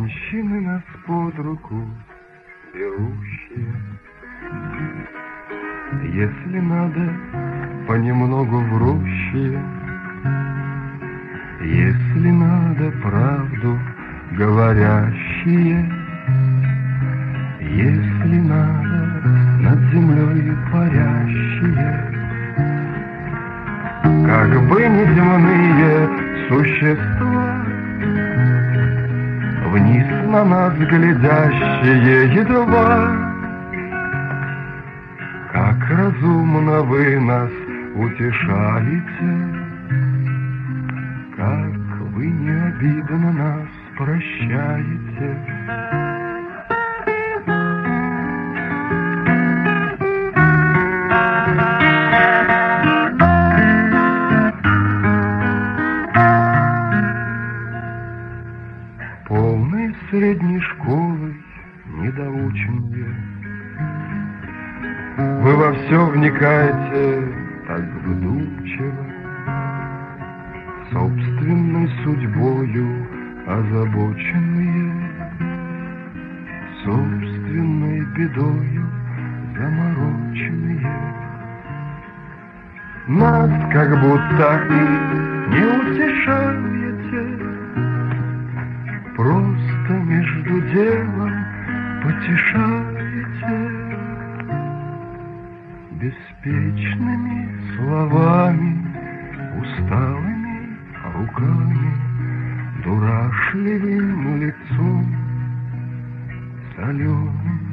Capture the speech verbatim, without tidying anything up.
Женщины нас под руку берущие. Если надо, понемногу врущие. Если надо, правду говорящие. Если надо, над землей парящие. Как бы неземные существа, вниз на нас глядящие едва. Как разумно вы нас утешаете, как вы не обидно нас прощаете. Полной средней школы недоученные, вы во все вникаете так вдумчиво, собственной судьбою озабоченные, собственной бедою замороченные. Нас как будто и не утешаете, просто между делом потешаете. Беспечными словами, усталыми руками, дурашливым лицом, соленым